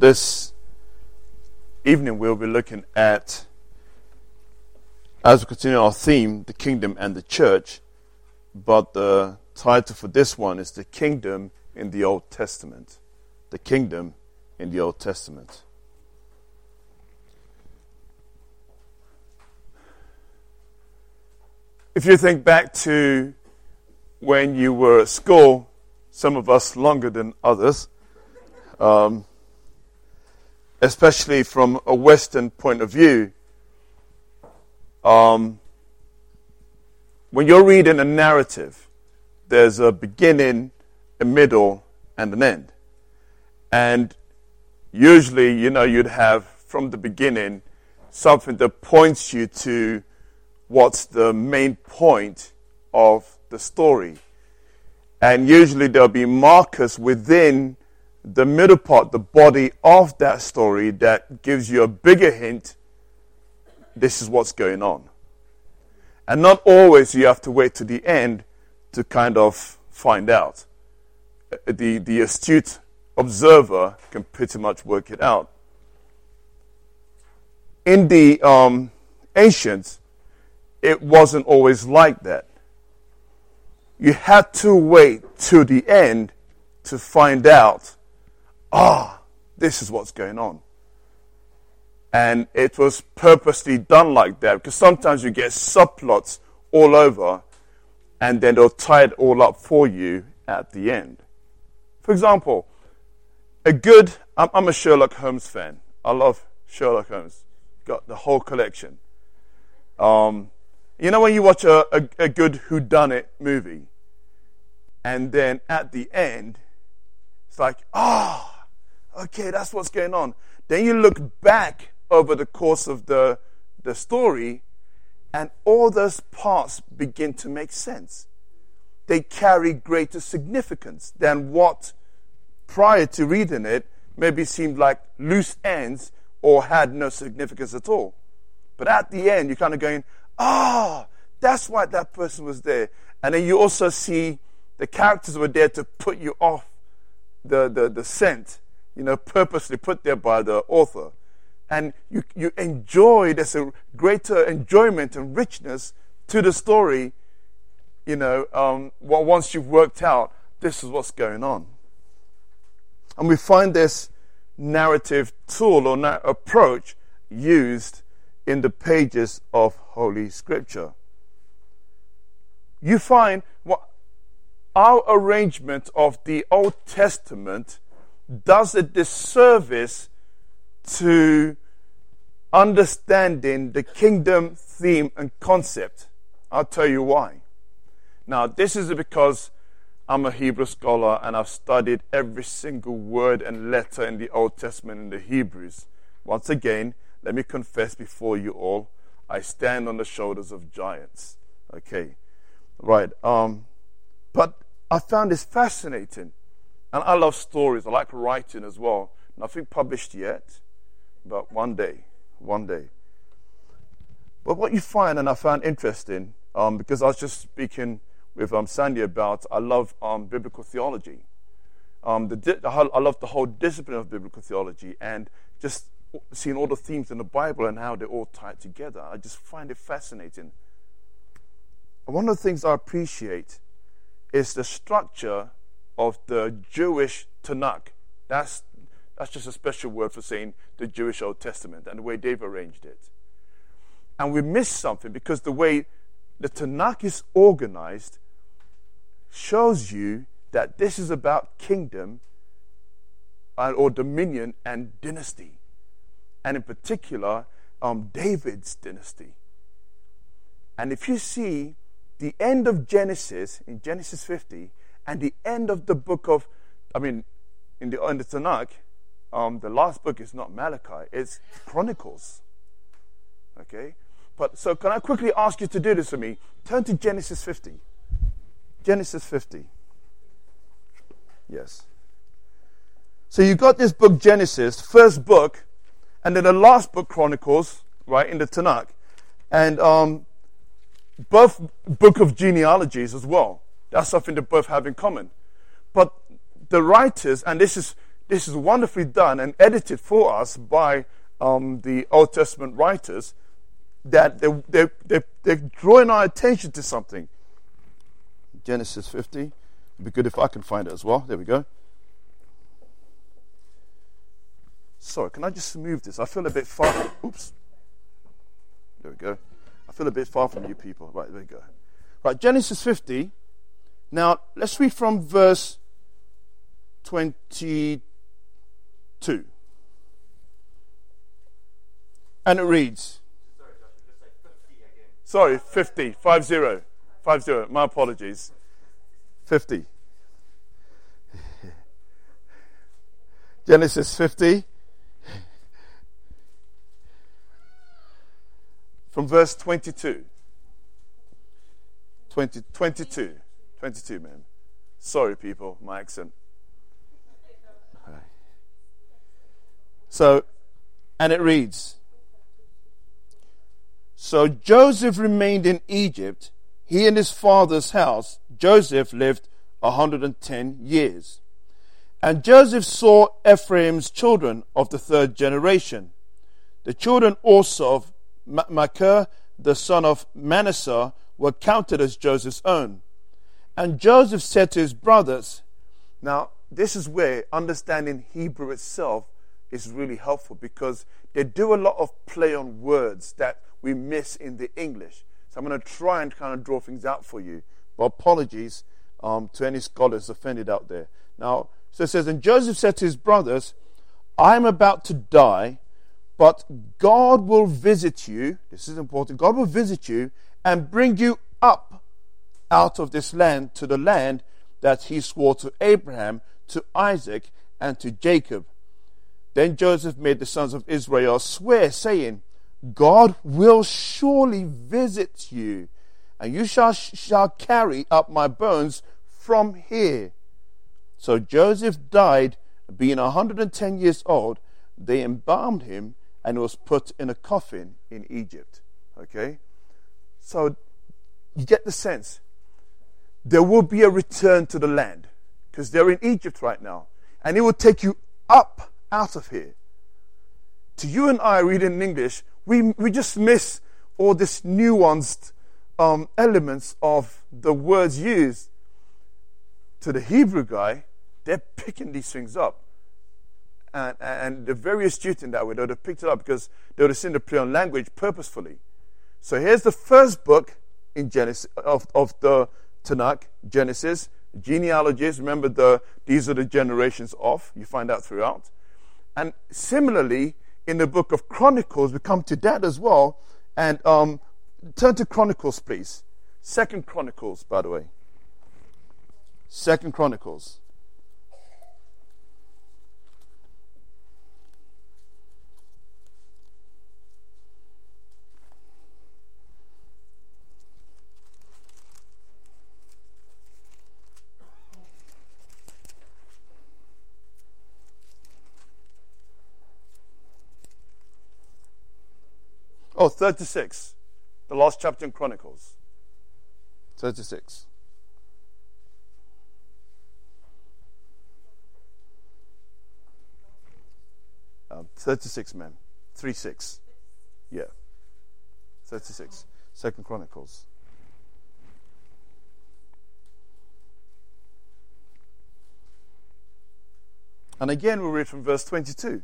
This evening we'll be looking at, as we continue our theme, the kingdom and the church, but the title for this one is The Kingdom in the Old Testament. The Kingdom in the Old Testament. If you think back to when you were at school, some of us longer than others, especially from a Western point of view, when you're reading a narrative, there's a beginning, a middle, and an end. And usually, you'd have from the beginning something that points you to what's the main point of the story. And usually there'll be markers within the middle part, the body of that story, that gives you a bigger hint, this is what's going on. And not always you have to wait to the end to kind of find out. The astute observer can pretty much work it out. In the ancients, it wasn't always like that. You had to wait to the end to find out, this is what's going on. And it was purposely done like that, because sometimes you get subplots all over, and then they'll tie it all up for you at the end. For example, I'm a Sherlock Holmes fan. I love Sherlock Holmes. Got the whole collection. When you watch a good whodunit movie, and then at the end, it's like, okay, that's what's going on. Then you look back over the course of the story, and all those parts begin to make sense. They carry greater significance than what, prior to reading it, maybe seemed like loose ends or had no significance at all. But at the end, you're kind of going, that's why that person was there. And then you also see the characters were there to put you off the scent, purposely put there by the author. And you enjoy, there's a greater enjoyment and richness to the story, once you've worked out this is what's going on. And we find this narrative tool or approach used in the pages of Holy Scripture. You find our arrangement of the Old Testament does a disservice to understanding the kingdom theme and concept. I'll tell you why. Now, this is because I'm a Hebrew scholar and I've studied every single word and letter in the Old Testament in the Hebrews. Once again, let me confess before you all, I stand on the shoulders of giants. Okay, right. But I found this fascinating. And I love stories. I like writing as well. Nothing published yet, but one day. But what you find, and I found interesting, because I was just speaking with Sandy about, I love biblical theology. I love the whole discipline of biblical theology, and just seeing all the themes in the Bible and how they all tie together. I just find it fascinating. And one of the things I appreciate is the structure of the Jewish Tanakh. That's just a special word for saying the Jewish Old Testament and the way they've arranged it. And we miss something because the way the Tanakh is organized shows you that this is about kingdom or dominion and dynasty. And in particular, David's dynasty. And if you see the end of Genesis, in Genesis 50, and the end of the book of, in the Tanakh, the last book is not Malachi, it's Chronicles. Okay? But so can I quickly ask you to do this for me? Turn to Genesis 50. Genesis 50. Yes. So you got this book Genesis, first book, and then the last book Chronicles, right, in the Tanakh. And both book of genealogies as well. That's something that both have in common. But the writers, and this is this is wonderfully done and edited for us by the Old Testament writers, that they're drawing our attention to something. Genesis 50. It'd be good if I can find it as well. There we go. Sorry, can I just move this? I feel a bit far. Oops. There we go. I feel a bit far from you people. Right, there we go. Right, Genesis 50. Now, let's read from verse 22. And it reads. Sorry, 50. 50. 50. My apologies. 50. Genesis 50. From verse 22. 22, man. Sorry, people, my accent. So, and it reads, so Joseph remained in Egypt, he and his father's house. Joseph lived 110 years. And Joseph saw Ephraim's children of the third generation. The children also of Machir, the son of Manasseh, were counted as Joseph's own. And Joseph said to his brothers, now this is where understanding Hebrew itself is really helpful, because they do a lot of play on words that we miss in the English. So I'm going to try and kind of draw things out for you. But apologies to any scholars offended out there. Now, so it says, and Joseph said to his brothers, I am about to die, but God will visit you. This is important. God will visit you and bring you up out of this land to the land that he swore to Abraham, to Isaac, and to Jacob. Then Joseph made the sons of Israel swear, saying, God will surely visit you, and you shall carry up my bones from here. So Joseph died, being 110 years old. They embalmed him, and was put in a coffin in Egypt. Okay? So you get the sense. There will be a return to the land, because they're in Egypt right now. And it will take you up out of here. To you and I reading in English, we just miss all this nuanced elements of the words used. To the Hebrew guy, they're picking these things up. And they're very astute in that way. They would have picked it up because they would have seen the play on language purposefully. So here's the first book in Genesis of the Tanakh, Genesis, genealogies. Remember, these are the generations of. You find out throughout. And similarly, in the book of Chronicles, we come to that as well. And turn to Chronicles, please. 2 Chronicles, by the way. 2 Chronicles. Oh, 36. The last chapter in Chronicles. 36. Um, 36, man. 36. Yeah. 36. 2 Chronicles. And again, we'll read from verse 22.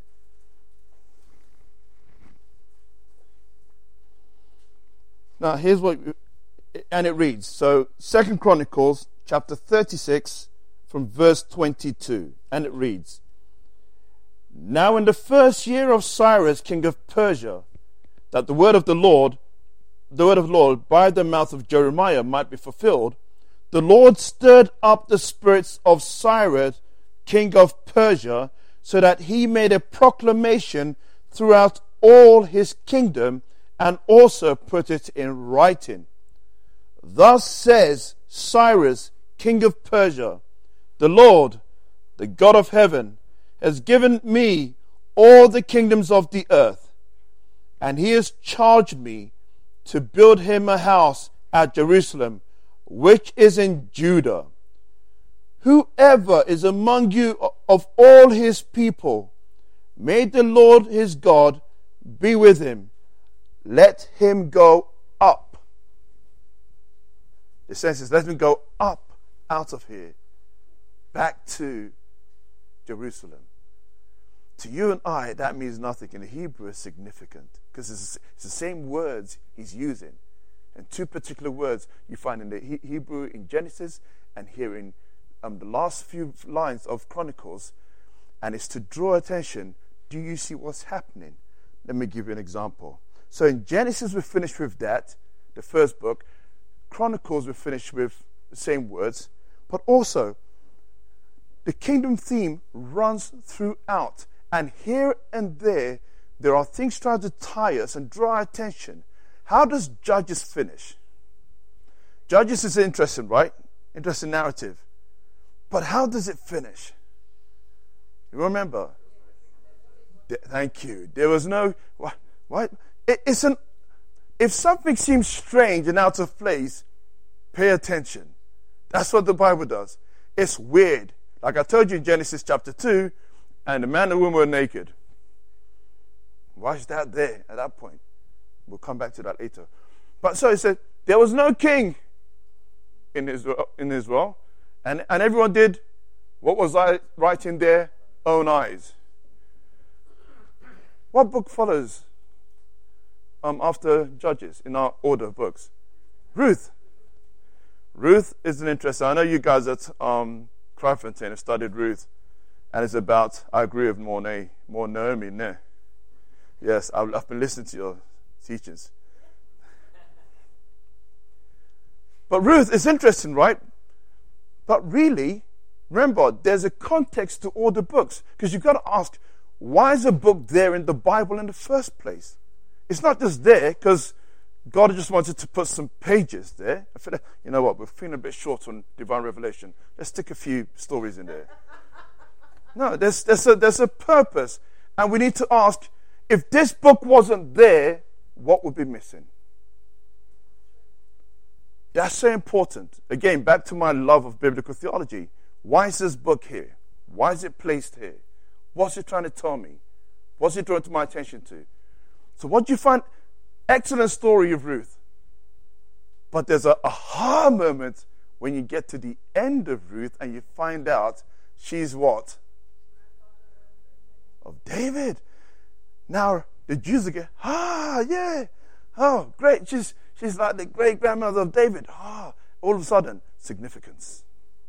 Now, here's what, and it reads, so 2 Chronicles chapter 36 from verse 22, and it reads, now in the first year of Cyrus, king of Persia, that the word of the Lord by the mouth of Jeremiah might be fulfilled, the Lord stirred up the spirits of Cyrus, king of Persia, so that he made a proclamation throughout all his kingdom, and also put it in writing. Thus says Cyrus, king of Persia, the Lord, the God of heaven, has given me all the kingdoms of the earth, and he has charged me to build him a house at Jerusalem, which is in Judah. Whoever is among you of all his people. May the Lord his God be with him. Let him go up. The sense is, let him go up out of here, back to Jerusalem. To you and I, that means nothing. In the Hebrew, it's significant because it's the same words he's using. And two particular words you find in the Hebrew in Genesis and here in the last few lines of Chronicles. And it's to draw attention. Do you see what's happening? Let me give you an example. So in Genesis, we finished with that, the first book. Chronicles, we finished with the same words. But also, the kingdom theme runs throughout. And here and there are things trying to tie us and draw our attention. How does Judges finish? Judges is interesting, right? Interesting narrative. But how does it finish? You remember? Thank you. There was no... What? If something seems strange and out of place, pay attention. That's what the Bible does. It's weird. Like I told you in Genesis chapter 2, and the man and the woman were naked. Why is that there at that point? We'll come back to that later. But so it said, there was no king in Israel, and everyone did what was right in their own eyes. What book follows after Judges in our order of books? Ruth. Ruth is an interesting. I know you guys at Cryfontaine have studied Ruth. And it's about, I agree with more Naomi, ne? Yes, I've been listening to your teachings. But Ruth is interesting, right? But really, remember, there's a context to all the books. Because you've got to ask, why is a book there in the Bible in the first place? It's not just there because God just wanted to put some pages there. I feel like, you know what, we're feeling a bit short on divine revelation. Let's stick a few stories in there. No, there's a purpose. And we need to ask, if this book wasn't there, what would be missing? That's so important. Again, back to my love of biblical theology. Why is this book here? Why is it placed here? What's it trying to tell me? What's it drawing to my attention to? So what do you find? Excellent story of Ruth. But there's a aha moment when you get to the end of Ruth and you find out she's what? Of David. Now the Jews are going, yeah, oh great, she's like the great grandmother of David. All of a sudden, significance.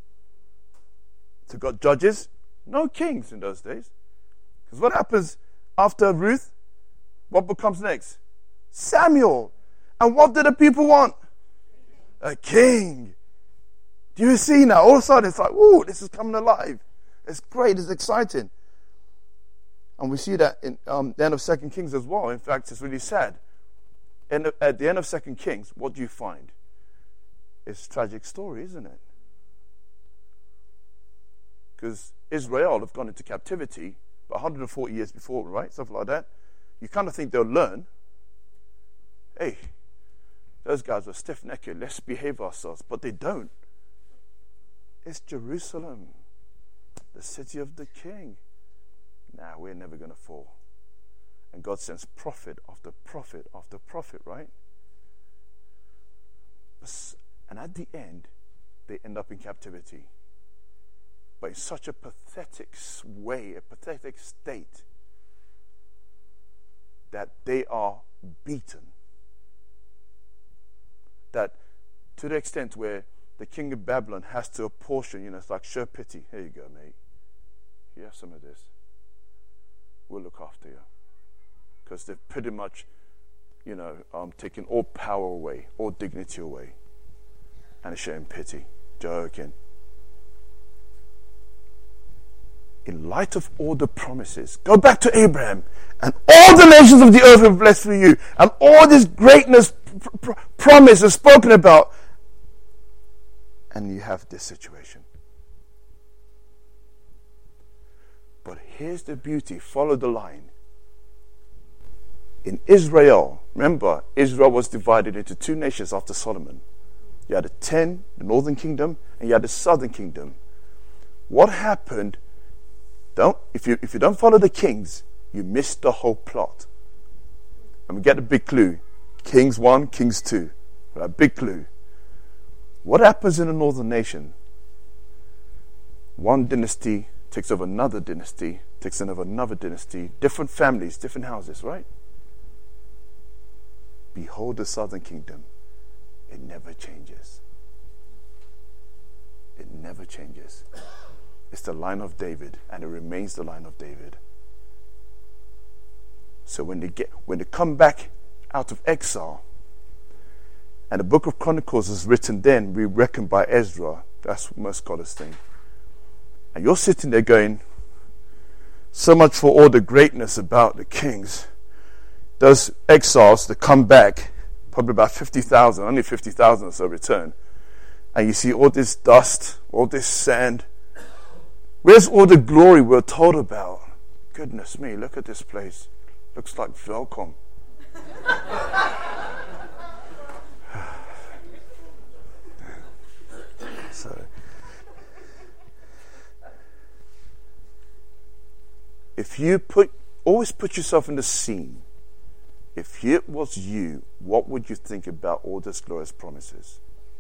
So got judges, no kings in those days. Because what happens after Ruth? What becomes next? Samuel. And what do the people want? A king. Do you see now? All of a sudden it's like, ooh, this is coming alive. It's great, it's exciting. And we see that in the end of 2 Kings as well. In fact, it's really sad. At the end of 2 Kings, what do you find? It's a tragic story, isn't it? Because Israel have gone into captivity about 140 years before, right? Something like that. You kind of think they'll learn. Hey, those guys are stiff-necked. Let's behave ourselves. But they don't. It's Jerusalem, the city of the king. Nah, we're never going to fall. And God sends prophet after prophet after prophet, right? And at the end, they end up in captivity. But in such a pathetic way, a pathetic state, that they are beaten. That to the extent where the king of Babylon has to apportion, it's like, show pity. Here you go, mate. You have some of this. We'll look after you. Because they've pretty much, taken all power away, all dignity away. And showing pity. Joking. In light of all the promises, go back to Abraham, and all the nations of the earth will be blessed through you, and all this greatness promise is spoken about, and you have this situation. But here's the beauty, follow the line. In Israel, remember, Israel was divided into two nations after Solomon. You had the northern kingdom, and you had the southern kingdom. What happened If you don't follow the kings, you miss the whole plot. And we get a big clue. Kings 1, Kings 2. A big clue. What happens in a northern nation? One dynasty takes over another dynasty, takes over another dynasty, different families, different houses, right? Behold the southern kingdom. It never changes. It never changes. It's the line of David, and it remains the line of David. So when they come back out of exile, and the book of Chronicles is written then, we reckon by Ezra. That's what most scholars think. And you're sitting there going, so much for all the greatness about the kings. Those exiles that come back, probably about 50,000, only 50,000 or so return. And you see all this dust, all this sand. Where's all the glory we're told about? Goodness me, look at this place. Looks like Velcom. So, if you always put yourself in the scene. If it was you, what would you think about all these glorious promises?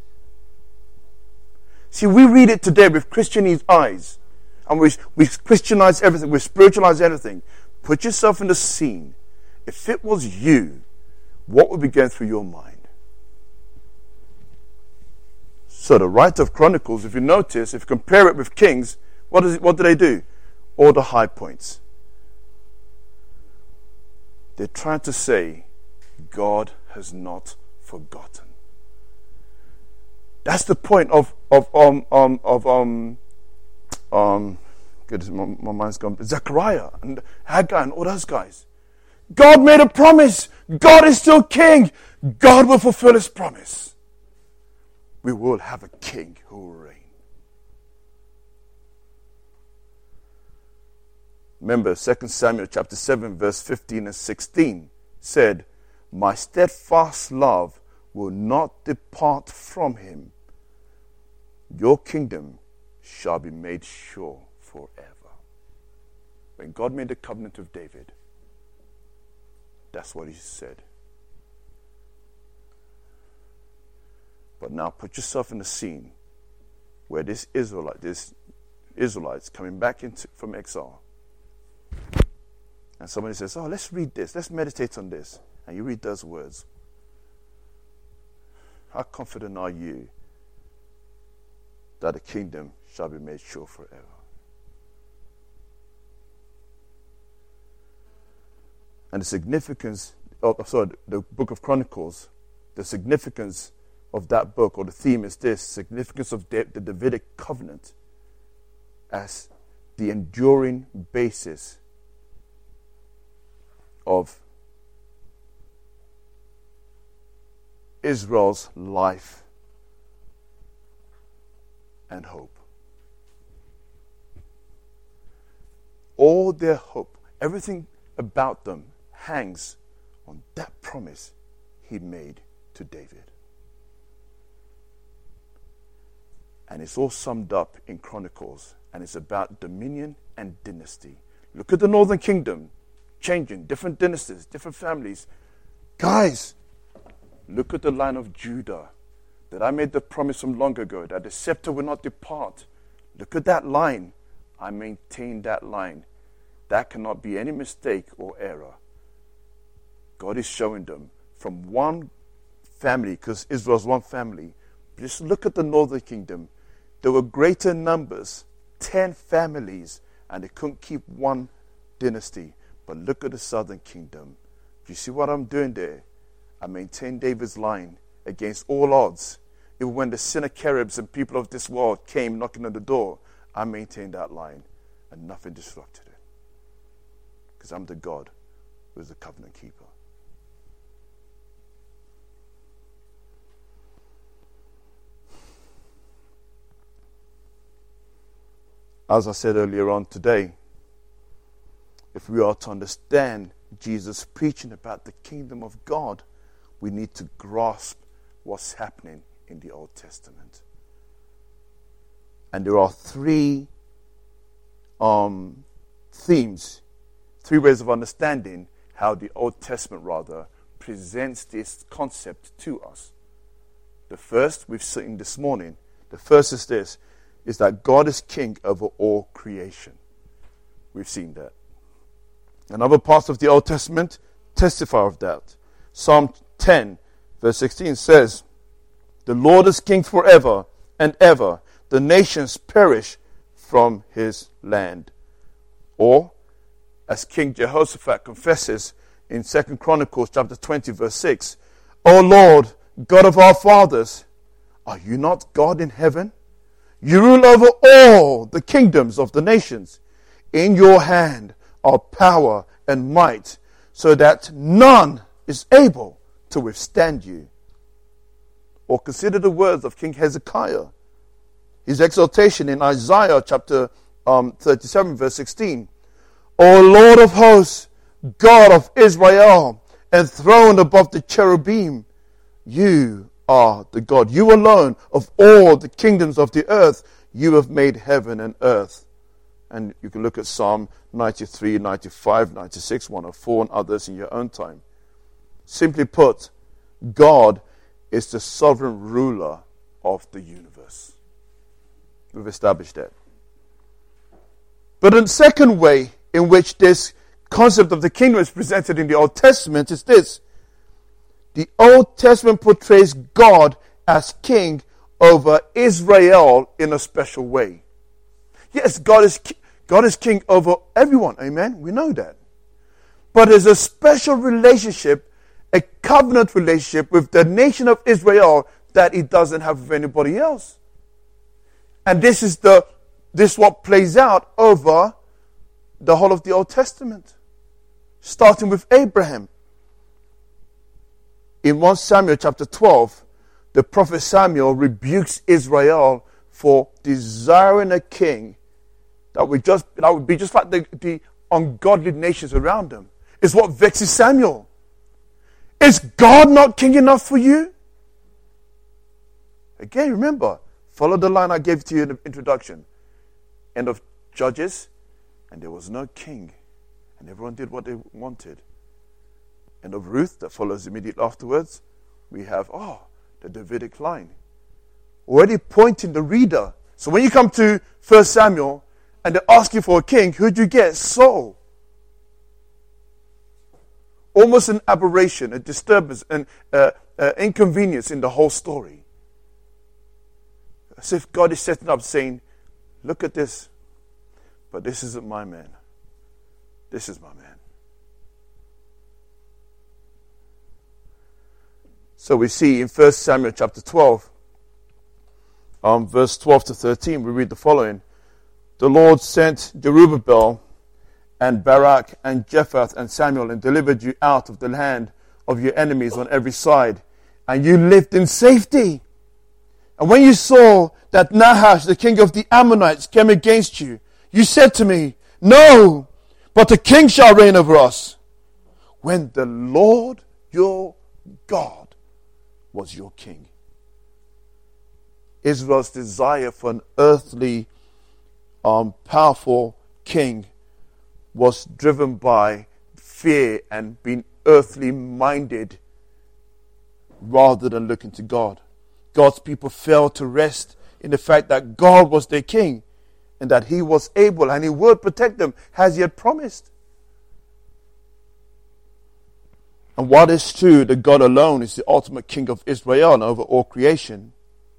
See, we read it today with Christian eyes. And we Christianize everything. We spiritualize everything. Put yourself in the scene. If it was you, what would be going through your mind? So the writer of Chronicles, if you notice, if you compare it with Kings, what do they do? All the high points. They're trying to say, God has not forgotten. That's the point of my mind's gone. Zechariah and Haggai and all those guys. God made a promise. God is still king. God will fulfill his promise. We will have a king who will reign. Remember, 2 Samuel chapter 7, verse 15 and 16 said, my steadfast love will not depart from him. Your kingdom shall be made sure forever. When God made the covenant with David, that's what he said. But now put yourself in the scene where this Israelites coming back from exile. And somebody says, oh, let's read this. Let's meditate on this. And you read those words. How confident are you that the kingdom shall be made sure forever? And the significance the book of Chronicles, the significance of that book, or the theme is this: significance of the Davidic covenant as the enduring basis of Israel's life and hope. All their hope, everything about them hangs on that promise he made to David. And it's all summed up in Chronicles, and it's about dominion and dynasty. Look at the northern kingdom, changing, different dynasties, different families. Guys, look at the line of Judah, that I made the promise from long ago, that the scepter will not depart. Look at that line. I maintain that line. That cannot be any mistake or error. God is showing them from one family, because Israel's one family. Just look at the northern kingdom. There were greater numbers, 10 families, and they couldn't keep one dynasty. But look at the southern kingdom. Do you see what I'm doing there? I maintain David's line against all odds. Even when the Sennacheribs and people of this world came knocking on the door, I maintained that line, and nothing disrupted it. Because I'm the God who is the covenant keeper. As I said earlier on today, if we are to understand Jesus preaching about the kingdom of God, we need to grasp what's happening in the Old Testament. And there are three themes, three ways of understanding how the Old Testament, presents this concept to us. The first we've seen this morning. The first is this, is that God is king over all creation. We've seen that. And other parts of the Old Testament testify of that. Psalm 10, verse 16 says, "The Lord is king forever and ever. The nations perish from his land." Or, as King Jehoshaphat confesses in 2 Chronicles chapter 20, verse 6, "O Lord, God of our fathers, are you not God in heaven? You rule over all the kingdoms of the nations. In your hand are power and might, so that none is able to withstand you." Or consider the words of King Hezekiah. His exhortation in Isaiah chapter 37, verse 16. "O Lord of hosts, God of Israel, enthroned above the cherubim, you are the God. You alone of all the kingdoms of the earth, you have made heaven and earth." And you can look at Psalm 93, 95, 96, 104, and others in your own time. Simply put, God is the sovereign ruler of the universe. We've established that. But the second way in which this concept of the kingdom is presented in the Old Testament is this. The Old Testament portrays God as king over Israel in a special way. Yes, God is king over everyone. Amen? We know that. But there's a special relationship, a covenant relationship with the nation of Israel that he doesn't have with anybody else. And this is what plays out over the whole of the Old Testament, starting with Abraham. In 1 Samuel chapter 12, the prophet Samuel rebukes Israel for desiring a king that would be just like the ungodly nations around them. It's what vexes Samuel. Is God not king enough for you? Again, remember, follow the line I gave to you in the introduction. End of Judges, and there was no king, and everyone did what they wanted. End of Ruth, that follows immediately afterwards, we have, the Davidic line. Already pointing the reader. So when you come to 1 Samuel, and they ask you for a king, who do you get? Saul. Almost an aberration, a disturbance, an inconvenience in the whole story. As if God is setting up saying, look at this, but this isn't my man. This is my man. So we see in 1 Samuel chapter 12, verse 12 to 13, we read the following. "The Lord sent Zerubbabel and Barak and Jephthah and Samuel and delivered you out of the hand of your enemies on every side, and you lived in safety. And when you saw that Nahash, the king of the Ammonites, came against you, you said to me, 'No, but a king shall reign over us,' when the Lord your God was your king." Israel's desire for an earthly, powerful king was driven by fear and being earthly minded rather than looking to God. God's people failed to rest in the fact that God was their king and that he was able and he would protect them as he had promised. And while it's true that God alone is the ultimate king of Israel and over all creation,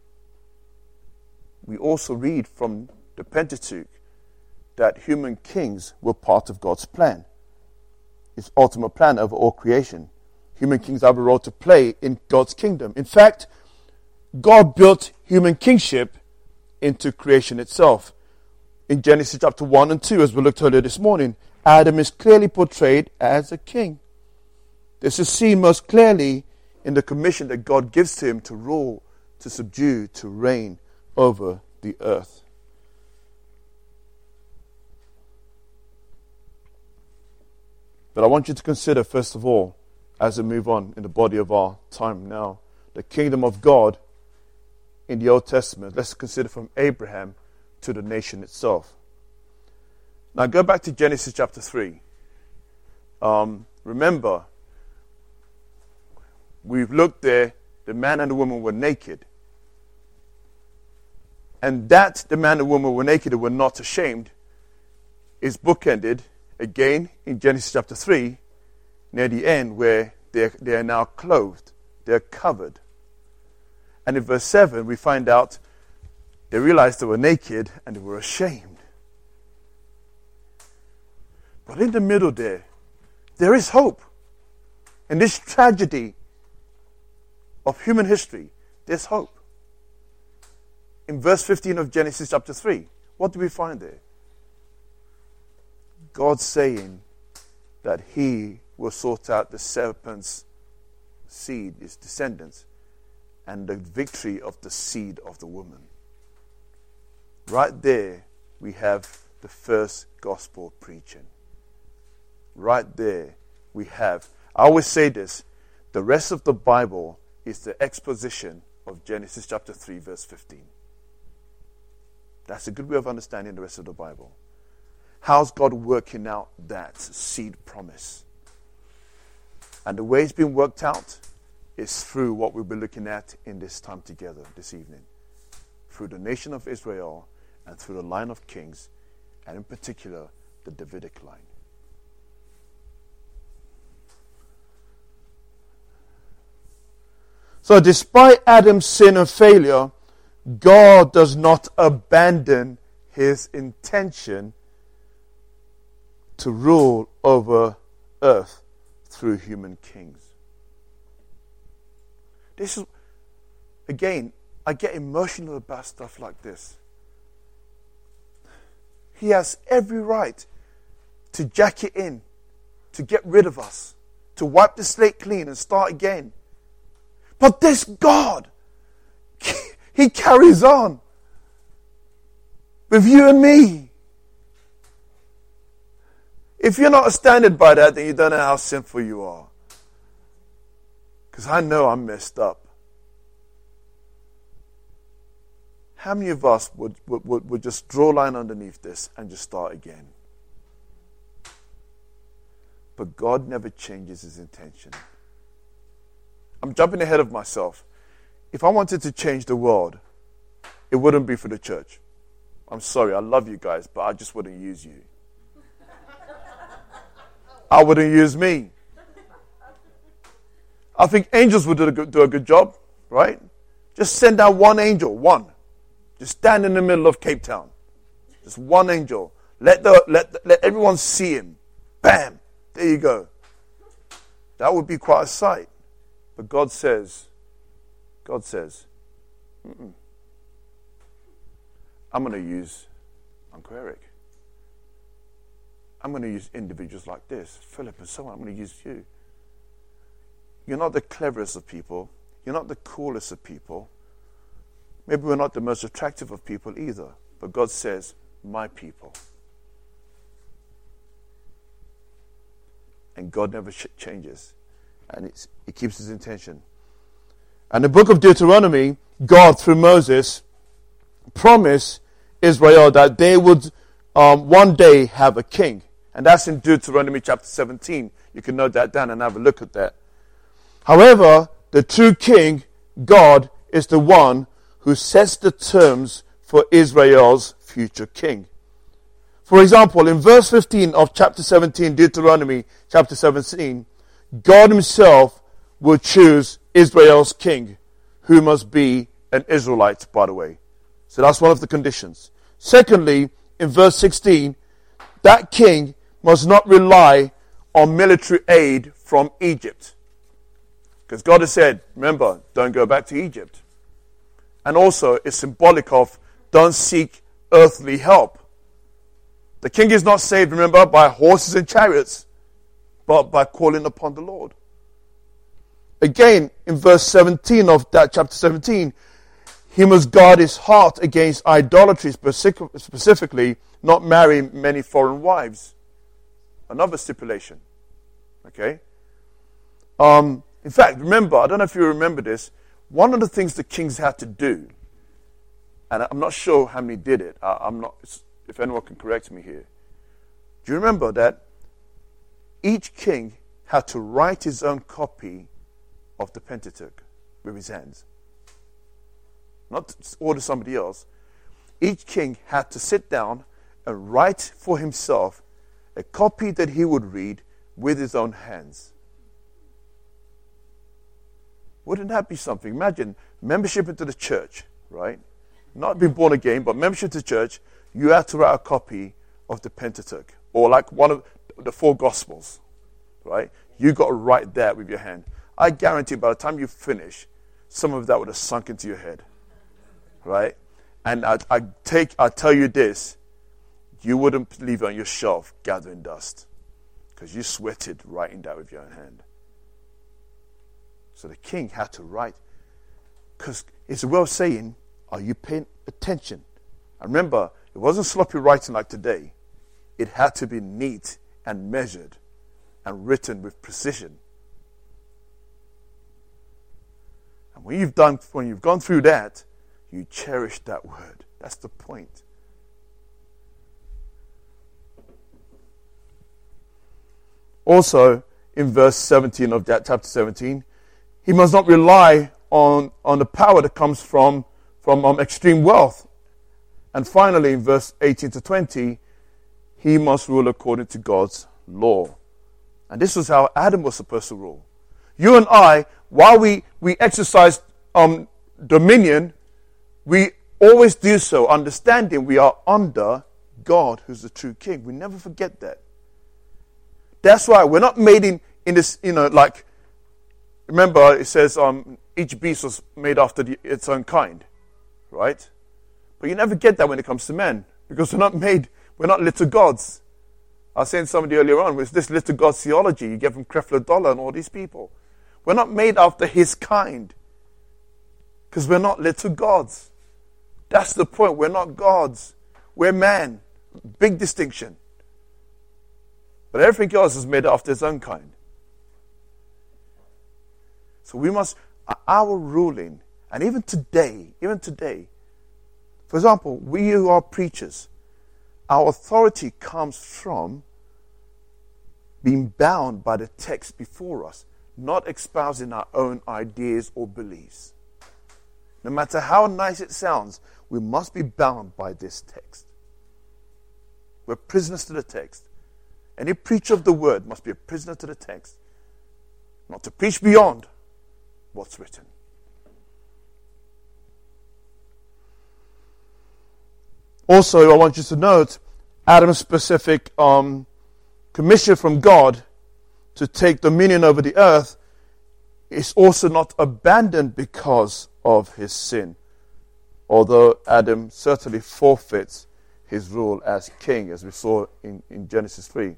we also read from the Pentateuch that human kings were part of God's plan. His ultimate plan over all creation. Human kings have a role to play in God's kingdom. In fact, God built human kingship into creation itself. In Genesis chapter 1 and 2, as we looked earlier this morning, Adam is clearly portrayed as a king. This is seen most clearly in the commission that God gives to him to rule, to subdue, to reign over the earth. But I want you to consider, first of all, as we move on in the body of our time now, the kingdom of God in the Old Testament. Let's consider from Abraham to the nation itself. Now go back to Genesis chapter 3. Remember, we've looked there, the man and the woman were naked. And that the man and the woman were naked and were not ashamed is bookended again in Genesis chapter 3, near the end, where they are now clothed, they're covered. And in verse 7, we find out they realized they were naked and they were ashamed. But in the middle there is hope. In this tragedy of human history, there's hope. In verse 15 of Genesis chapter 3, what do we find there? God saying that he will sort out the serpent's seed, his descendants, and the victory of the seed of the woman. Right there, we have the first gospel preaching. Right there, we have, I always say this, the rest of the Bible is the exposition of Genesis chapter 3, verse 15. That's a good way of understanding the rest of the Bible. How's God working out that seed promise? And the way it's been worked out is through what we'll be looking at in this time together this evening. Through the nation of Israel and through the line of kings, and in particular, the Davidic line. So despite Adam's sin and failure, God does not abandon his intention to rule over earth through human kings. This is, again, I get emotional about stuff like this. He has every right to jack it in, to get rid of us, to wipe the slate clean and start again. But this God, he carries on with you and me. If you're not astounded by that, then you don't know how sinful you are. Because I know I'm messed up. How many of us would just draw a line underneath this and just start again? But God never changes his intention. I'm jumping ahead of myself. If I wanted to change the world, it wouldn't be for the church. I'm sorry, I love you guys, but I just wouldn't use you. I wouldn't use me. I think angels would do a good job, right? Just send out one angel, one. Just stand in the middle of Cape Town. Just one angel. Let everyone see him. Bam! There you go. That would be quite a sight. But God says, I'm going to use Uncle Eric. I'm going to use individuals like this, Philip and so on. I'm going to use you. You're not the cleverest of people. You're not the coolest of people. Maybe we're not the most attractive of people either. But God says, my people. And God never changes. And He keeps his intention. And the book of Deuteronomy, God, through Moses, promised Israel that they would one day have a king. And that's in Deuteronomy chapter 17. You can note that down and have a look at that. However, the true king, God, is the one who sets the terms for Israel's future king. For example, in verse 15 of chapter 17, Deuteronomy chapter 17, God himself will choose Israel's king, who must be an Israelite, by the way. So that's one of the conditions. Secondly, in verse 16, that king must not rely on military aid from Egypt. Because God has said, remember, don't go back to Egypt. And also, it's symbolic of don't seek earthly help. The king is not saved, remember, by horses and chariots, but by calling upon the Lord. Again, in verse 17 of that chapter 17, he must guard his heart against idolatry, specifically not marry many foreign wives. Another stipulation. Okay? In fact, remember, I don't know if you remember this, one of the things the kings had to do, and I'm not sure how many did it, I'm not, if anyone can correct me here, Do you remember that each king had to write his own copy of the Pentateuch with his hands? Not order somebody else. Each king had to sit down and write for himself a copy that he would read with his own hands. Wouldn't that be something? Imagine membership into the church, right? Not being born again, but membership to the church. You have to write a copy of the Pentateuch, or like one of the 4 Gospels, right? You got to write that with your hand. I guarantee by the time you finish, some of that would have sunk into your head, right? And I tell you this, you wouldn't leave it on your shelf gathering dust, because you sweated writing that with your own hand. So the king had to write, because it's a way of saying, are you paying attention? And remember, it wasn't sloppy writing like today. It had to be neat and measured and written with precision. And when you've gone through that, you cherish that word. That's the point. Also, in verse 17 of that chapter 17, he must not rely on the power that comes from extreme wealth. And finally, in verse 18 to 20, he must rule according to God's law. And this was how Adam was supposed to rule. You and I, while we exercise dominion, we always do so understanding we are under God, who's the true king. We never forget that. That's why we're not made in this, like, remember it says each beast was made after its own kind, right? But you never get that when it comes to men, because we're not little gods. I was saying to somebody earlier on, with this little God theology you get from Creflo Dollar and all these people. We're not made after his kind, because we're not little gods. That's the point. We're not gods. We're man. Big distinction. But everything else is made after its own kind. So we must, our ruling, and even today, for example, we who are preachers, our authority comes from being bound by the text before us, not espousing our own ideas or beliefs. No matter how nice it sounds, we must be bound by this text. We're prisoners to the text. Any preacher of the word must be a prisoner to the text, not to preach beyond what's written. Also, I want you to note Adam's specific commission from God to take dominion over the earth is also not abandoned because of his sin, although Adam certainly forfeits his rule as king, as we saw in Genesis 3.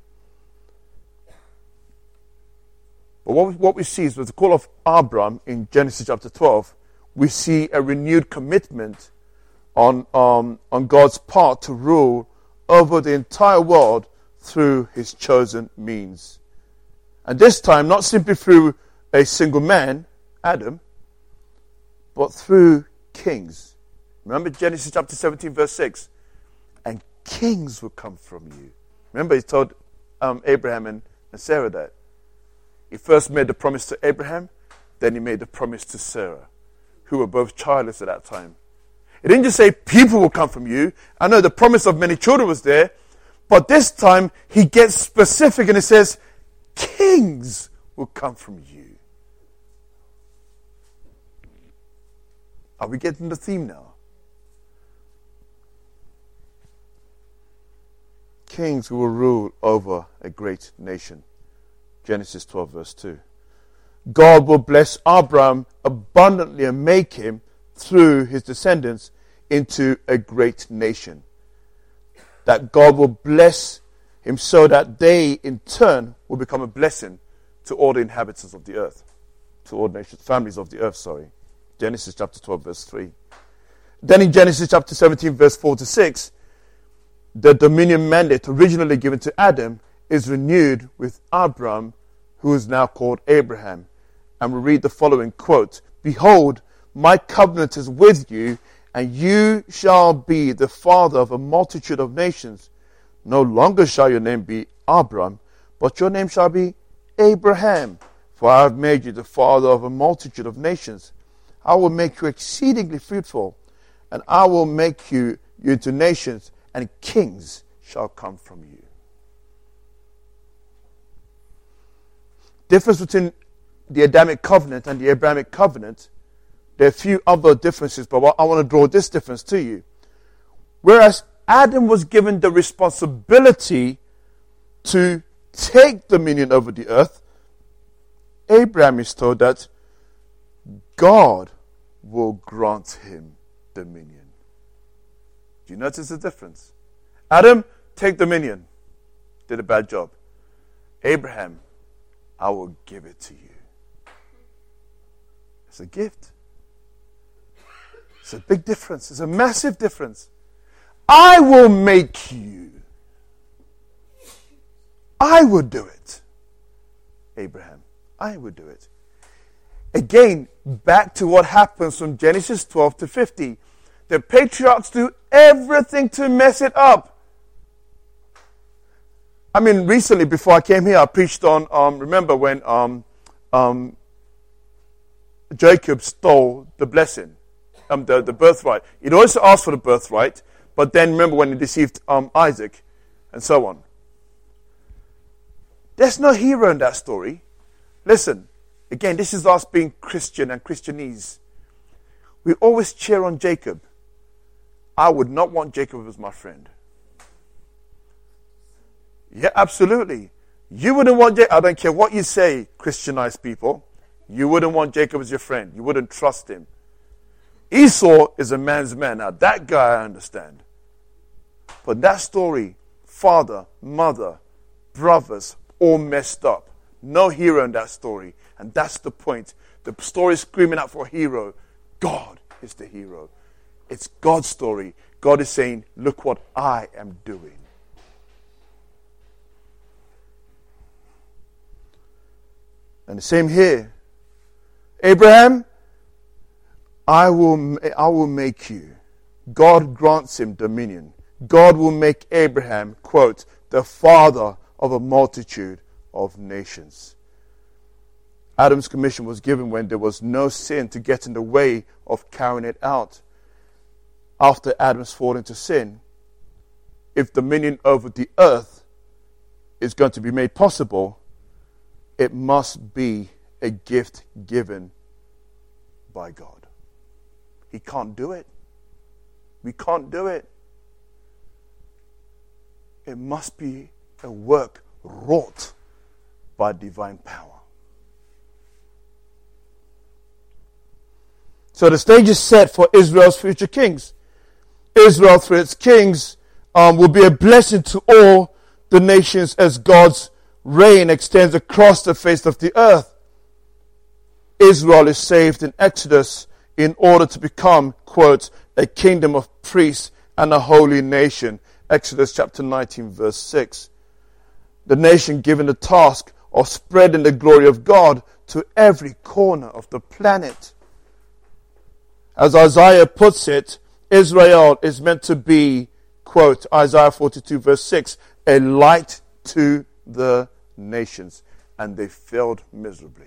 But what we see is with the call of Abram in Genesis chapter 12, we see a renewed commitment on God's part to rule over the entire world through his chosen means. And this time, not simply through a single man, Adam, but through kings. Remember Genesis chapter 17, verse 6? And kings will come from you. Remember he told Abraham and Sarah that. He first made the promise to Abraham, then he made the promise to Sarah, who were both childless at that time. It didn't just say people will come from you. I know the promise of many children was there, but this time he gets specific and it says, kings will come from you. Are we getting the theme now? Kings who will rule over a great nation. Genesis 12 verse 2. God will bless Abraham abundantly and make him, through his descendants, into a great nation. That God will bless him so that they, in turn, will become a blessing to all the inhabitants of the earth. To all nations, families of the earth, sorry. Genesis chapter 12 verse 3. Then in Genesis chapter 17 verse 4 to 6, the dominion mandate originally given to Adam is renewed with Abram, who is now called Abraham. And we read the following quote, "Behold, my covenant is with you, and you shall be the father of a multitude of nations. No longer shall your name be Abram, but your name shall be Abraham, for I have made you the father of a multitude of nations. I will make you exceedingly fruitful, and I will make you into nations, and kings shall come from you. Difference between the Adamic covenant and the Abrahamic covenant. There are a few other differences, but I want to draw this difference to you. Whereas Adam was given the responsibility to take dominion over the earth, Abraham is told that God will grant him dominion. Do you notice the difference? Adam, take dominion. Did a bad job. Abraham, I will give it to you. It's a gift. It's a big difference. It's a massive difference. I will make you. I will do it. Abraham, I will do it. Again, back to what happens from Genesis 12 to 50. The patriarchs do everything to mess it up. I mean, recently, before I came here, I preached on, remember when Jacob stole the blessing, the birthright. He'd also asked for the birthright, but then remember when he deceived Isaac, and so on. There's no hero in that story. Listen, again, this is us being Christian and Christianese. We always cheer on Jacob. I would not want Jacob as my friend. Yeah, absolutely. You wouldn't want Jacob. I don't care what you say, Christianized people. You wouldn't want Jacob as your friend. You wouldn't trust him. Esau is a man's man. Now, that guy I understand. But that story, father, mother, brothers, all messed up. No hero in that story. And that's the point. The story is screaming out for a hero. God is the hero. It's God's story. God is saying, look what I am doing. And the same here. Abraham, I will make you. God grants him dominion. God will make Abraham, quote, the father of a multitude of nations. Adam's commission was given when there was no sin to get in the way of carrying it out. After Adam's fall into sin, if dominion over the earth is going to be made possible, it must be a gift given by God. He can't do it. We can't do it. It must be a work wrought by divine power. So the stage is set for Israel's future kings. Israel, through its kings, will be a blessing to all the nations as God's reign extends across the face of the earth. Israel is saved in Exodus in order to become, quote, a kingdom of priests and a holy nation. Exodus chapter 19, verse 6. The nation given the task of spreading the glory of God to every corner of the planet. As Isaiah puts it, Israel is meant to be, quote, Isaiah 42, verse 6, a light to the nations. And they failed miserably.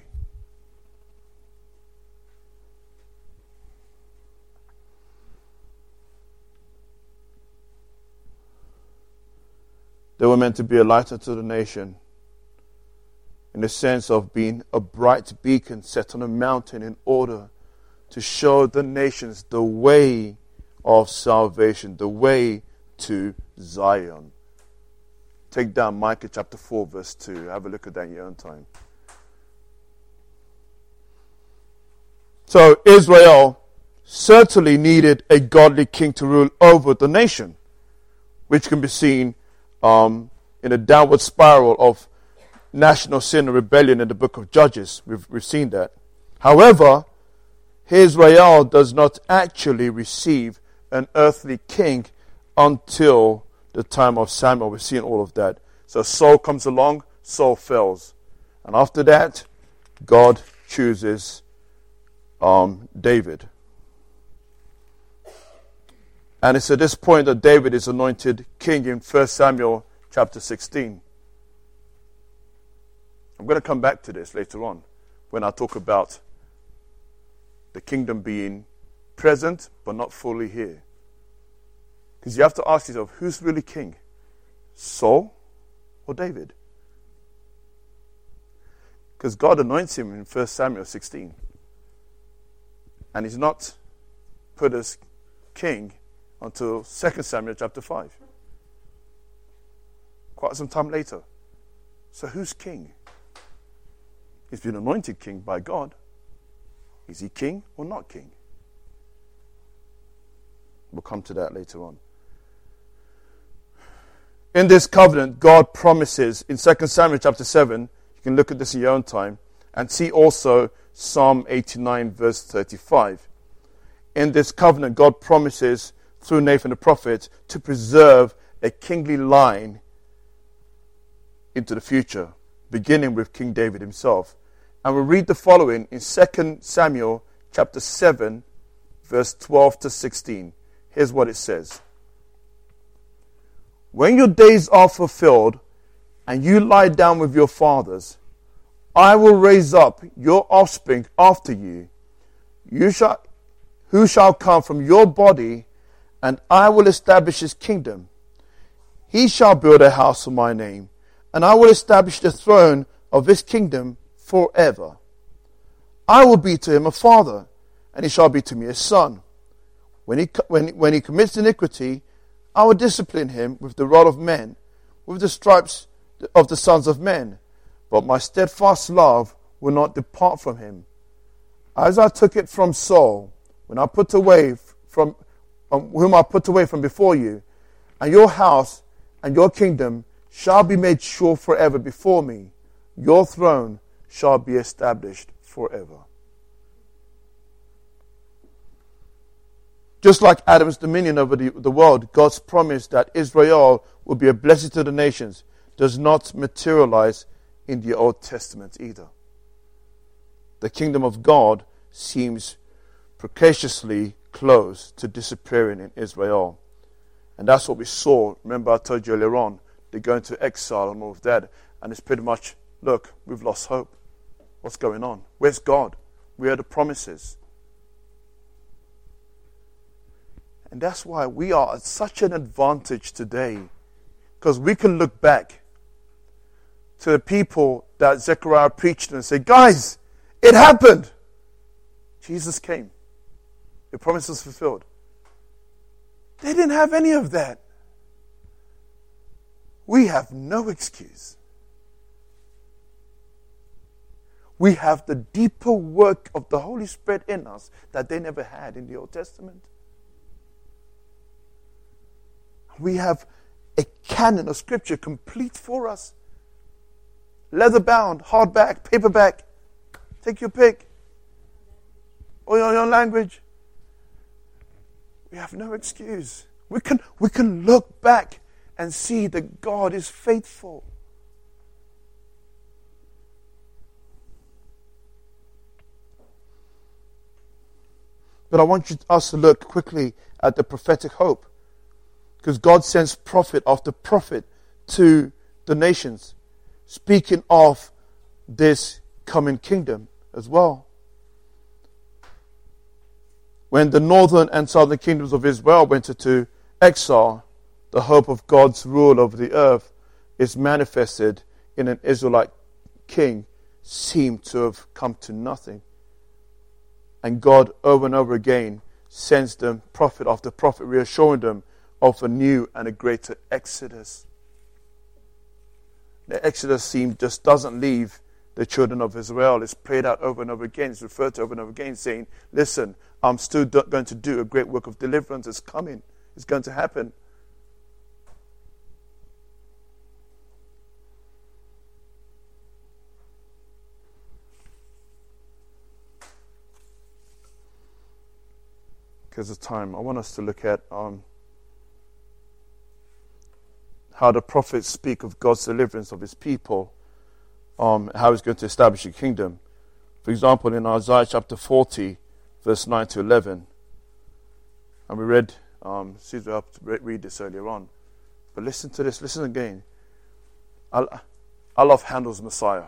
They were meant to be a light unto the nation in the sense of being a bright beacon set on a mountain in order to show the nations the way of salvation, the way to Zion. Take down Micah chapter 4 verse 2. Have a look at that in your own time. So Israel certainly needed a godly king to rule over the nation, which can be seen in a downward spiral of national sin and rebellion in the book of Judges. We've seen that. However, Israel does not actually receive an earthly king until the time of Samuel. We've seen all of that. So Saul comes along, Saul fails. And after that, God chooses David. And it's at this point that David is anointed king in 1 Samuel chapter 16. I'm going to come back to this later on when I talk about the kingdom being present but not fully here. Because you have to ask yourself, who's really king? Saul or David? Because God anoints him in 1 Samuel 16. And he's not put as king until 2 Samuel chapter 5. Quite some time later. So who's king? He's been anointed king by God. Is he king or not king? We'll come to that later on. In this covenant, God promises in 2 Samuel chapter 7, you can look at this in your own time, and see also Psalm 89 verse 35. In this covenant, God promises through Nathan the prophet to preserve a kingly line into the future, beginning with King David himself. And we read the following in 2 Samuel chapter 7 verse 12 to 16. Here's what it says. When your days are fulfilled and you lie down with your fathers, I will raise up your offspring after you, who shall come from your body, and I will establish his kingdom. He shall build a house for my name, and I will establish the throne of his kingdom forever. I will be to him a father, and he shall be to me a son. When he commits iniquity, I will discipline him with the rod of men, with the stripes of the sons of men. But my steadfast love will not depart from him. As I took it from Saul, when I put away from whom I put away from before you, and your house and your kingdom shall be made sure forever before me. Your throne shall be established forever. Just like Adam's dominion over the world, God's promise that Israel will be a blessing to the nations does not materialize in the Old Testament either. The kingdom of God seems precociously close to disappearing in Israel. And that's what we saw. Remember I told you earlier on, they go into exile and all of that. And it's pretty much, look, we've lost hope. What's going on? Where's God? Where are the promises? And that's why we are at such an advantage today. Because we can look back to the people that Zechariah preached and say, guys, it happened. Jesus came. The promise was fulfilled. They didn't have any of that. We have no excuse. We have the deeper work of the Holy Spirit in us that they never had in the Old Testament. We have a canon of Scripture complete for us. Leather bound, hardback, paperback. Take your pick. Or your own language. We have no excuse. We can look back and see that God is faithful. But I want us to look quickly at the prophetic hope. Because God sends prophet after prophet to the nations, speaking of this coming kingdom as well. When the northern and southern kingdoms of Israel went into exile, the hope of God's rule over the earth is manifested in an Israelite king seemed to have come to nothing. And God over and over again sends them prophet after prophet, reassuring them of a new and a greater exodus. The exodus just doesn't leave the children of Israel. It's played out over and over again. It's referred to over and over again, saying, listen, I'm still going to do a great work of deliverance. It's coming. It's going to happen. Because of time, I want us to look at how the prophets speak of God's deliverance of his people, how he's going to establish a kingdom. For example, in Isaiah chapter 40, verse 9 to 11, and we read Caesar helped read this earlier on. But listen to this. Listen again. I love Handel's Messiah.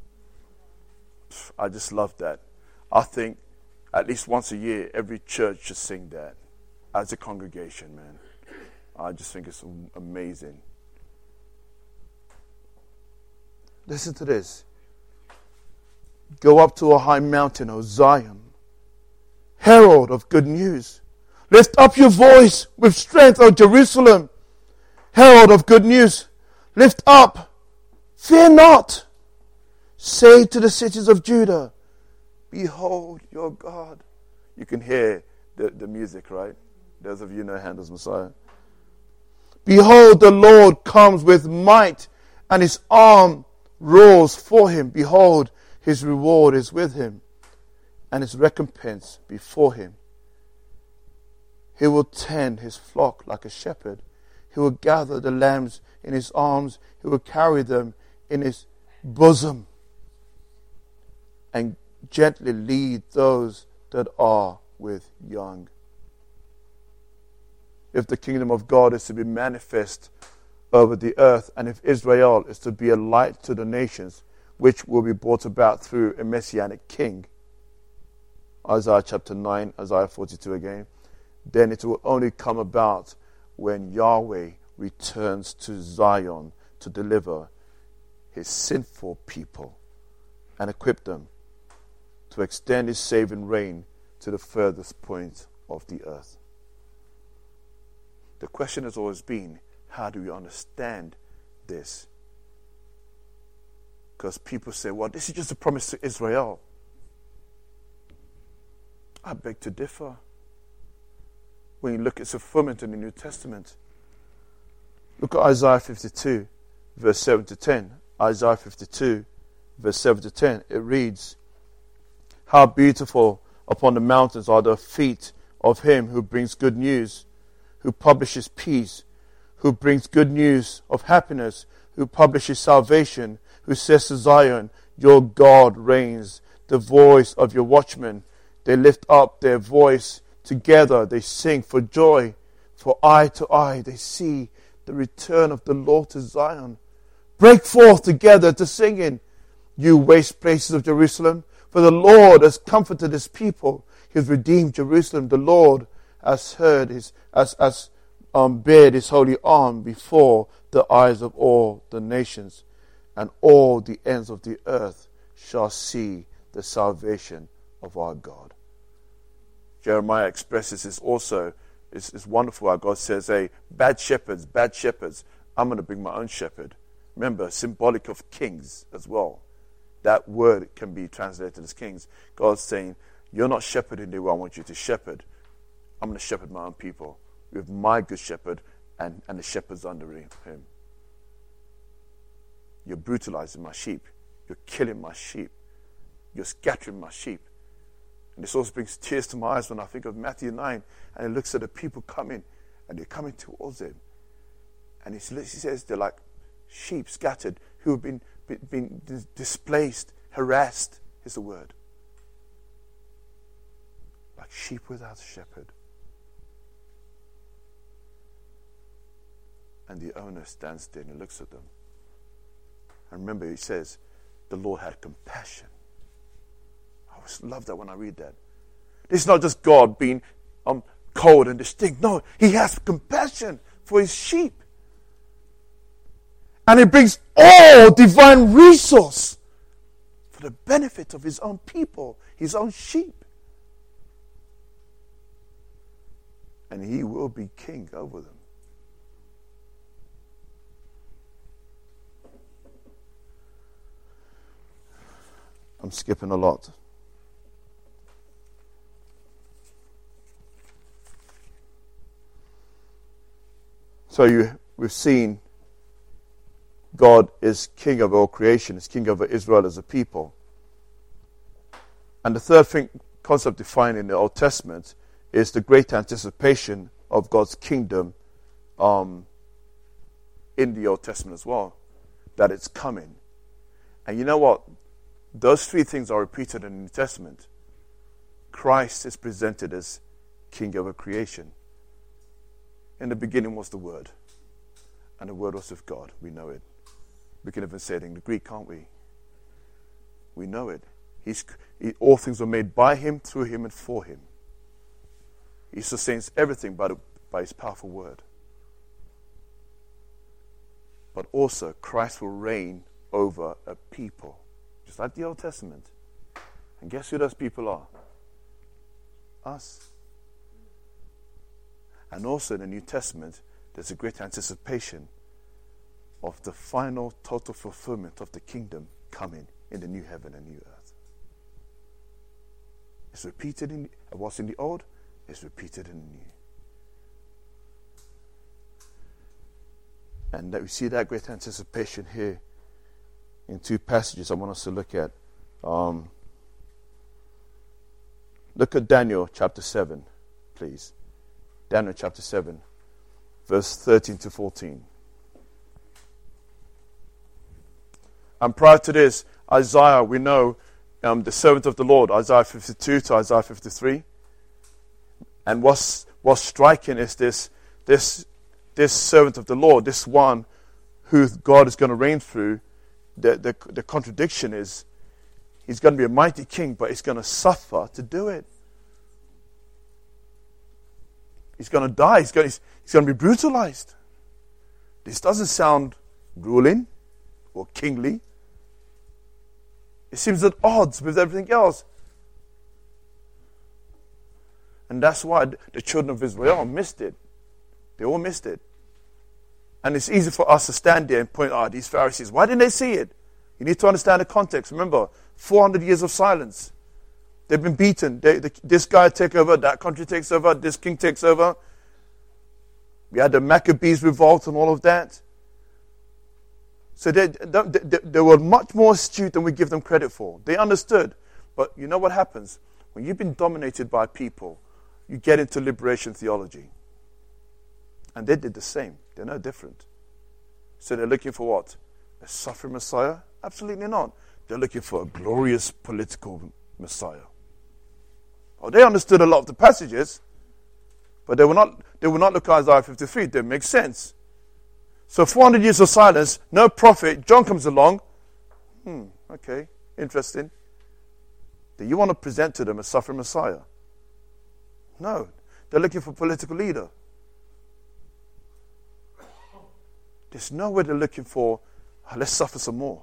I just love that. I think at least once a year, every church should sing that as a congregation, man. I just think it's amazing. Listen to this. Go up to a high mountain, O Zion, herald of good news. Lift up your voice with strength, O Jerusalem, herald of good news. Lift up, fear not. Say to the cities of Judah, behold your God. You can hear the music, right? Those of you know Handel's Messiah. Behold, the Lord comes with might, and his arm roars for him. Behold, his reward is with him, and his recompense before him. He will tend his flock like a shepherd. He will gather the lambs in his arms. He will carry them in his bosom, and gently lead those that are with young. If the kingdom of God is to be manifest over the earth, and if Israel is to be a light to the nations, which will be brought about through a messianic king, Isaiah chapter 9, Isaiah 42 again, then it will only come about when Yahweh returns to Zion to deliver his sinful people and equip them to extend his saving reign to the furthest point of the earth. The question has always been, how do we understand this? Because people say, well, this is just a promise to Israel. I beg to differ. When you look at its fulfillment in the New Testament, look at Isaiah 52, verse 7 to 10. Isaiah 52, verse 7 to 10. It reads, how beautiful upon the mountains are the feet of him who brings good news, who publishes peace, who brings good news of happiness, who publishes salvation, who says to Zion, your God reigns. The voice of your watchmen, they lift up their voice together, they sing for joy. For eye to eye they see the return of the Lord to Zion. Break forth together to singing, you waste places of Jerusalem. For the Lord has comforted his people. He has redeemed Jerusalem. The Lord has bared his holy arm before the eyes of all the nations, and all the ends of the earth shall see the salvation of our God. Jeremiah expresses this also. It's wonderful how God says, hey, bad shepherds, I'm going to bring my own shepherd. Remember, symbolic of kings as well. That word can be translated as kings. God's saying, you're not shepherding the way I want you to shepherd. I'm going to shepherd my own people with my good shepherd and the shepherds under him. You're brutalizing my sheep. You're killing my sheep. You're scattering my sheep. And this also brings tears to my eyes when I think of Matthew 9, and he looks at the people coming, and they're coming towards him. And he says they're like sheep scattered who have been displaced, harassed, is the word. Like sheep without a shepherd. And the owner stands there and he looks at them. And remember, he says, the Lord had compassion. I always love that when I read that. It's not just God being cold and distinct. No, he has compassion for his sheep. And he brings all divine resource for the benefit of his own people, his own sheep. And he will be king over them. I'm skipping a lot. So we've seen God is king of all creation, is king over Israel as a people. And the third concept defined in the Old Testament is the great anticipation of God's kingdom in the Old Testament as well, that it's coming. And you know what? Those three things are repeated in the New Testament. Christ is presented as king over creation. In the beginning was the Word, and the Word was with God. We know it. We can even say it in the Greek, can't we? We know it. All things were made by Him, through Him, and for Him. He sustains everything by His powerful Word. But also, Christ will reign over a people, just like the Old Testament. And guess who those people are? Us. And also in the New Testament, there's a great anticipation of the final total fulfillment of the kingdom coming in the new heaven and new earth. It's repeated in what's in the old, it's repeated in the new. And that we see that great anticipation here in two passages I want us to look at. Look at Daniel chapter 7, please. Daniel chapter 7, verse 13 to 14. And prior to this, Isaiah, we know, the servant of the Lord, Isaiah 52 to Isaiah 53. And what's striking is this servant of the Lord, this one who God is going to reign through. The contradiction is he's going to be a mighty king, but he's going to suffer to do it. He's going to die. He's going to be brutalized. This doesn't sound ruling or kingly. It seems at odds with everything else. And that's why the children of Israel missed it. They all missed it. And it's easy for us to stand there and point out, these Pharisees, why didn't they see it? You need to understand the context. Remember, 400 years of silence. They've been beaten. This guy takes over, that country takes over, this king takes over. We had the Maccabees revolt and all of that. So they were much more astute than we give them credit for. They understood. But you know what happens? When you've been dominated by people, you get into liberation theology. And they did the same. They're no different. So they're looking for what? A suffering Messiah? Absolutely not. They're looking for a glorious political Messiah. Oh, they understood a lot of the passages, but they will not look at Isaiah 53. It didn't make sense. So 400 years of silence, no prophet, John comes along. Okay, interesting. Do you want to present to them a suffering Messiah? No, they're looking for a political leader. There's no way they're looking for, let's suffer some more.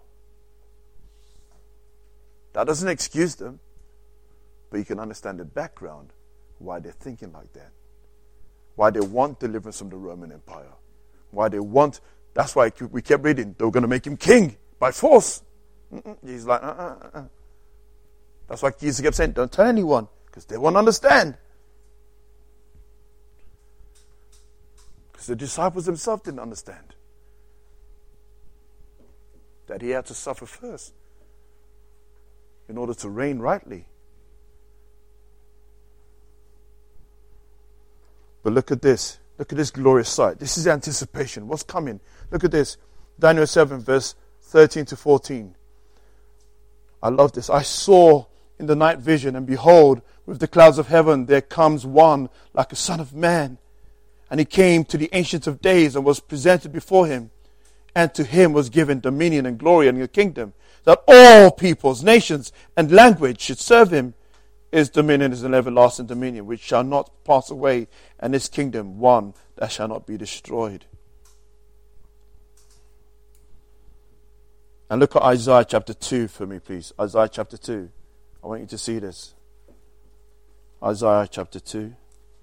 That doesn't excuse them, but you can understand the background, why they're thinking like that. Why they want deliverance from the Roman Empire. Why they want, that's why we kept reading, they were going to make him king by force. He's like, That's why Jesus kept saying, don't tell anyone, because they won't understand. Because the disciples themselves didn't understand that he had to suffer first in order to reign rightly. But look at this. Look at this glorious sight. This is anticipation. What's coming? Look at this. Daniel 7, verse 13 to 14. I love this. I saw in the night vision, and behold, with the clouds of heaven there comes one like a son of man. And he came to the Ancient of Days and was presented before him. And to him was given dominion and glory and a kingdom, that all peoples, nations, and language should serve him. His dominion is an everlasting dominion, which shall not pass away, and his kingdom one that shall not be destroyed. And look at Isaiah chapter 2 for me, please. Isaiah chapter 2. I want you to see this. Isaiah chapter 2.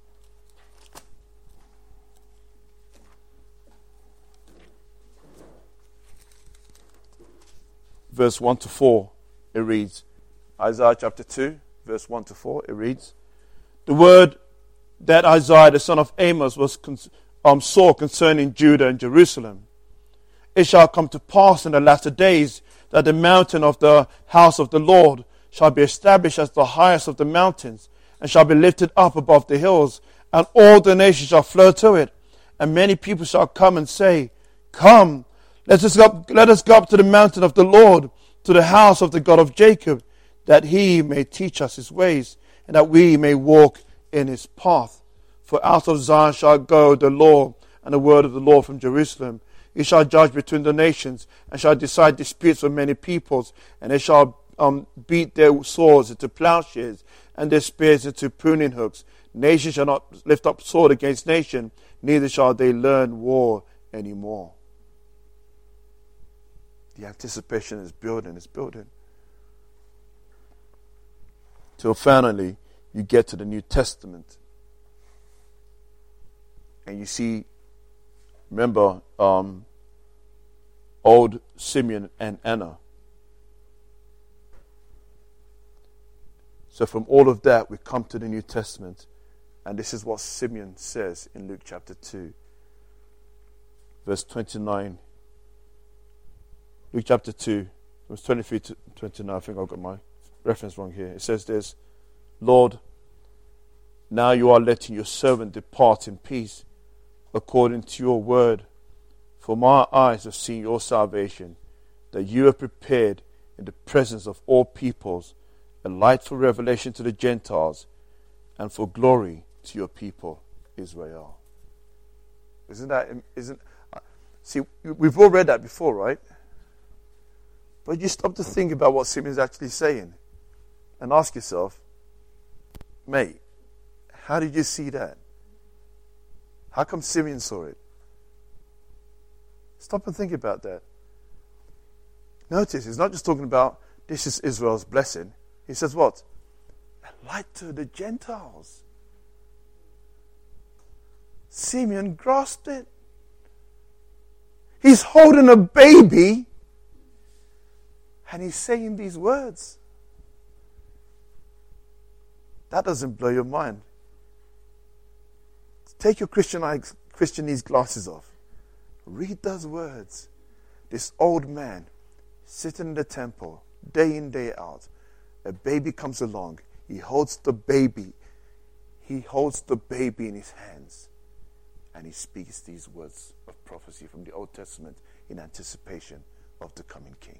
Verse 1 to 4, it reads, Isaiah chapter 2, verse 1 to 4, it reads, the word that Isaiah the son of Amos saw concerning Judah and Jerusalem. It shall come to pass in the latter days that the mountain of the house of the Lord shall be established as the highest of the mountains, and shall be lifted up above the hills, and all the nations shall flow to it. And many people shall come and say, come, let us go up to the mountain of the Lord, to the house of the God of Jacob, that he may teach us his ways, and that we may walk in his path. For out of Zion shall go the law and the word of the Lord from Jerusalem. He shall judge between the nations, and shall decide disputes of many peoples, and they shall beat their swords into plowshares, and their spears into pruning hooks. Nation shall not lift up sword against nation, neither shall they learn war anymore. The anticipation is building, till finally you get to the New Testament. And you see, remember, old Simeon and Anna. So from all of that, we come to the New Testament. And this is what Simeon says in Luke chapter 2, verse 29. Luke chapter 2, verse 23 to 29. I think I've got my reference wrong here. It says this: Lord, now you are letting your servant depart in peace, according to your word. For my eyes have seen your salvation, that you have prepared in the presence of all peoples a light for revelation to the Gentiles and for glory to your people Israel. See, we've all read that before, right? But you stop to think about what Simeon's actually saying and ask yourself, mate, how did you see that? How come Simeon saw it? Stop and think about that. Notice, he's not just talking about this is Israel's blessing. He says what? A light to the Gentiles. Simeon grasped it. He's holding a baby and he's saying these words. That doesn't blow your mind. Take your Christianese glasses off. Read those words. This old man sitting in the temple, day in, day out. A baby comes along. He holds the baby. He holds the baby in his hands. And he speaks these words of prophecy from the Old Testament in anticipation of the coming king.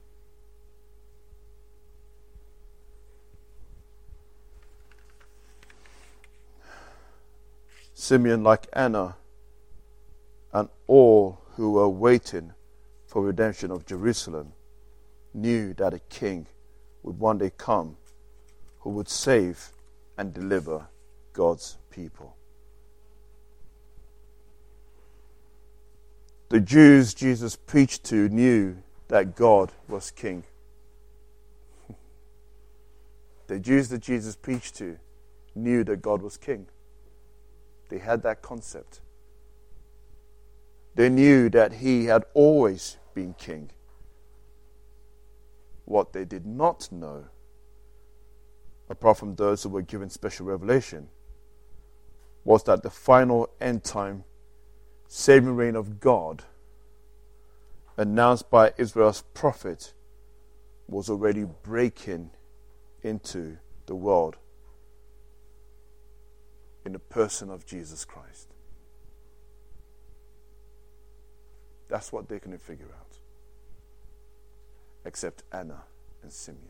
Simeon, like Anna, and all who were waiting for redemption of Jerusalem, knew that a king would one day come who would save and deliver God's people. The Jews Jesus preached to knew that God was king. The Jews that Jesus preached to knew that God was king. They had that concept. They knew that he had always been king. What they did not know, apart from those who were given special revelation, was that the final end time saving reign of God, announced by Israel's prophet, was already breaking into the world in the person of Jesus Christ. That's what they couldn't figure out, except Anna and Simeon.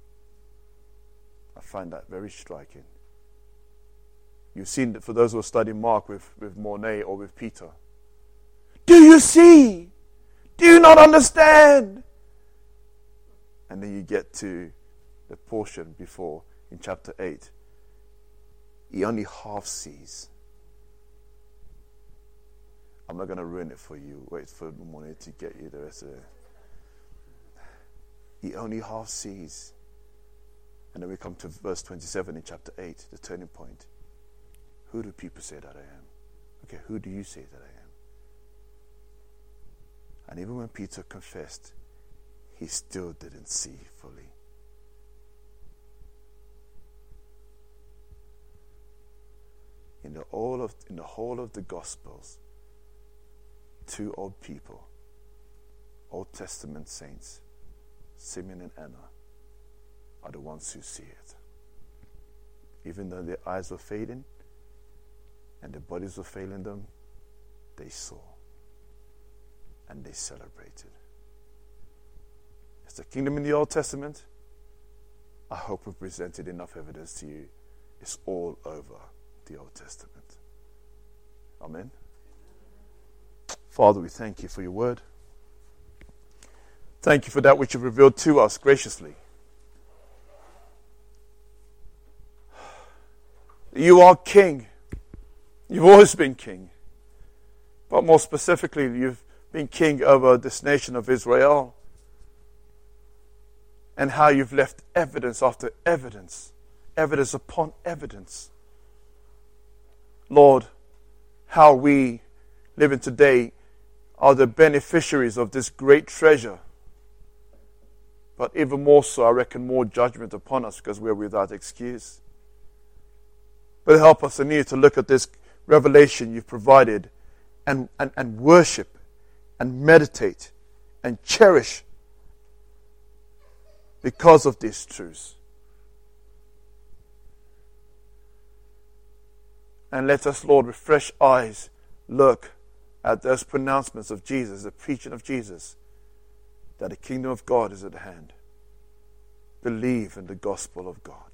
I find that very striking. You've seen that for those who are studying Mark with Mornay or with Peter. Do you see? Do you not understand? And then you get to the portion before in chapter 8. He only half sees. I'm not going to ruin it for you. Wait for Mornay to get you the rest of it. He only half sees. And then we come to verse 27 in chapter 8, the turning point. Who do people say that I am? Okay, who do you say that I am? And even when Peter confessed, he still didn't see fully. In the whole of the Gospels, two old people, Old Testament saints, Simeon and Anna, are the ones who see it. Even though their eyes were fading and their bodies were failing them, they saw and they celebrated. It's the kingdom in the Old Testament. I hope we've presented enough evidence to you. It's all over the Old Testament. Amen. Father, we thank you for your word. Thank you for that which you've revealed to us graciously. You are king. You've always been king. But more specifically, you've been king over this nation of Israel. And how you've left evidence after evidence, evidence upon evidence. Lord, how we living today are the beneficiaries of this great treasure. But even more so, I reckon, more judgment upon us because we're without excuse. But help us anew to look at this revelation you've provided and worship and meditate and cherish because of these truths. And let us, Lord, with fresh eyes look at those pronouncements of Jesus, the preaching of Jesus, that the kingdom of God is at hand. Believe in the gospel of God.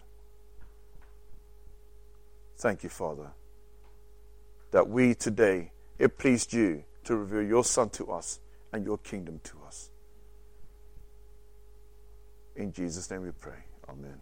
Thank you, Father, that we today, it pleased you to reveal your Son to us and your kingdom to us. In Jesus' name we pray. Amen.